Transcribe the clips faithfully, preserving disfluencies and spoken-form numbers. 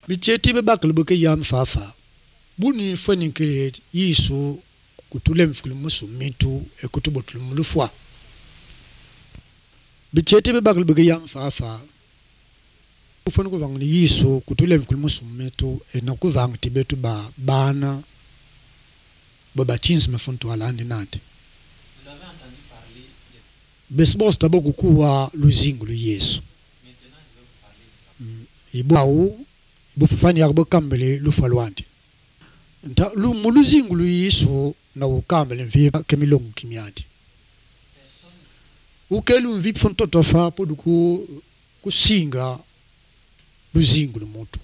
bicheti be bakle buke yam fafa buni foni kire yisu kutule mfikulu musu mitu e kutubotulu mulufwa bicheti be bakle buke yam fafa ufoni kuvanga yisu kutule mfikulu musu mitu e nakuvanga tibetu ba bana baba chins mafuntu alandi nante besbos tabo kukuwa luzingu lu Yesu ibawu bufufani yakbo kambele lufalwandi nta lu muluzingu lu Yesu na ukambele mviba kemilongu kimyandi ukelu mvipa fontoto fa poduku kusinga luzingu lu mutu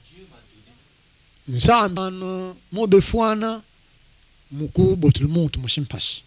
nzambana mobefuana muku botul mutu mushimpashi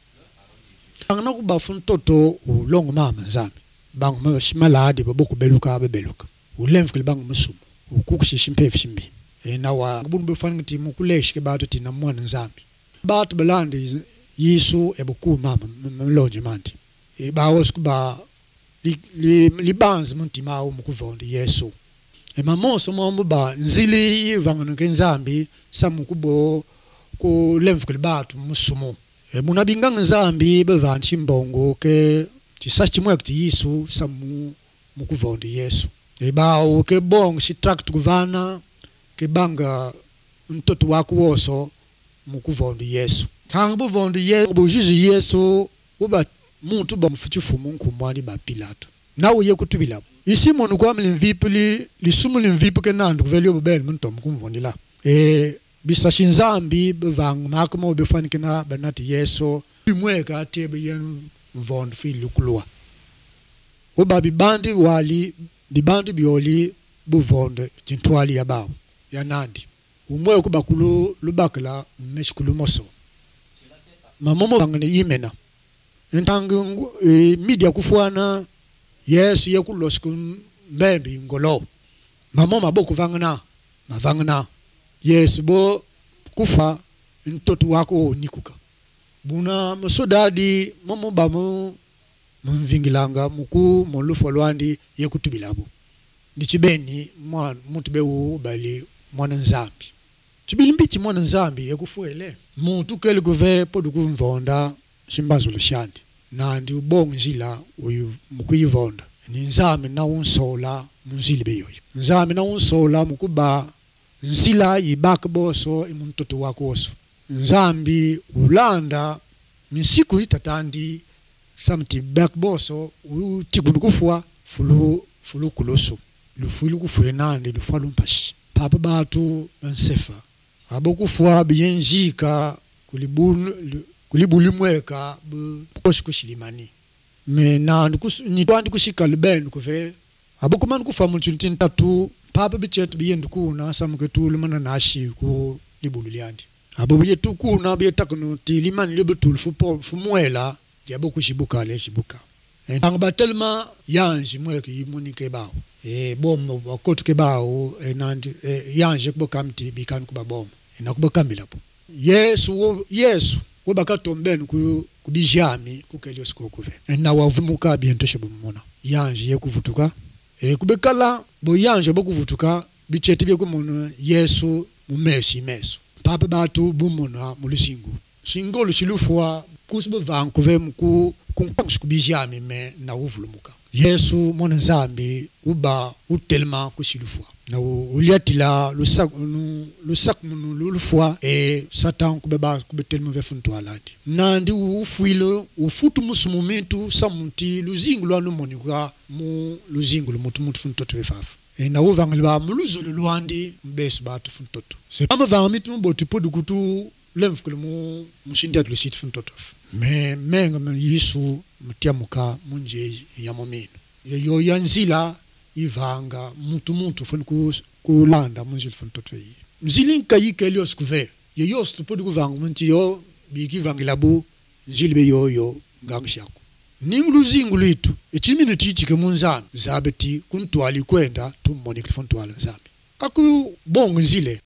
bangna ku bafun toto ulong mama nzambi bang maladi baboku beluka bebeluka ulemfkel bang musum ukukushishimpefu shimbi e nawa bunbu befanti mukuleshi ke bato tina mwana nzambi bato belandi Yesu ebuku mama mlonje manti e bawos kuba li li, li banz muntima u mukuvondi Yesu e mamoso mombo ba nzili yivanga nzambi samukubo ku lemfkel bato musumo e munabinga nzambi bevanti mbongo ke tisachi mwekti Yesu samu mukuvondi Yesu e bawo ke bong si tract kuvana ke banga mtoto wako woso mukuvondi Yesu tangu vondi Yesu bujuju Yesu uba muntu ba mfuchifu mungu mwani ba Pilato na uye kutubila isi monu kwa mlimvipuli lisumu limvipu ke nandu kuvelio bubeli muntu mukumvondi la e bisa shinzambi bevang makamo befanike na banati Yesu bimweka tebe yenu mvondi fi lukulua uba bibandi wali dibandi bioli buvonde tintwali ya bawo ya nandi umwe kubakulu lubakla meshkulu moso mamomo bangane yimena entangu e, media kufuana Yesu yekulosku mbembi ngolo mamomo boku vangana mavangana Yesu bo kufa ntotu wako nikuka buna msodadi momo bamu mvingilanga muku molufo lwandi yekutubilabo ndichibeni mwana muntu bewu bali mwana nzambi chibilimbichi mwana nzambi yekufuele muntu kele kuve podu kumvonda shimbazo lushandi na ndi ubong njila uyu mukuyivonda ni nzambi na unsola munzili beyoyo nzambi na unsola mukuba nsila yibaka boso imuntoto wako oso nzambi ulanda misiku itatandi samti back boso u tikudukufwa fulu fulu kuloso lufulu kufule nande lufalu mpashi papa batu nsefa abokufwa biyenjika kulibun kulibulimweka boshi kushilimani me nandu ni twandi kushika lubenu kuve abokumana kufa muntu tatu papa bichetu biyendu kuna samuketulu mana nashi ku libulu lyandi abo biyetu kuna biyetakno tilimani libutul fupo fumwela yabo kushibuka le shibuka entanga batelma yanji mweke yimunike bawo e bom bakotu ke bawo e nandi e, yanje kubokamti bikan kuba bom enakubokamila po Yesu Yesu wobakatombeni ku kubijami kukelio sikokuve na wavumuka biento shibumona yanje yekuvutuka e kubekala bo yanje bokuvutuka bicheti byekumono Yesu mumesi meso papa batu bumona mulusingu singolo shilufwa kusibe vankuve mku kunkushikubijami me na uvulumuka Yesu mwana nzambi uba utelma kushilufwa na uliatila lusak lusak munu lulufwa e satan kubeba kubetelma vefuntu alandi nandi ufuilo ufutu musumumitu samunti luzingu lwanu monika mu luzingu lumutu mutu funtoto vefafu e na uvangilwa muluzulu lwandi mbesu batu funtoto se ama vangamitu mboti podu kutu lemfukulu mu mushindia tulisiti funtotofu me menga Yesu mutiamuka munje ya momino yo yanzila ivanga muntu muntu fun ku kulanda munje funtoto yi mzilinka yikelio skuve yo yo stupodu kuvanga munti yo biki vangilabu njilbe yo yo ngangshako nimluzingu litu echimini tichike munzami zabeti kuntwali kwenda tummonike fontwala nzambi aku bongo nzile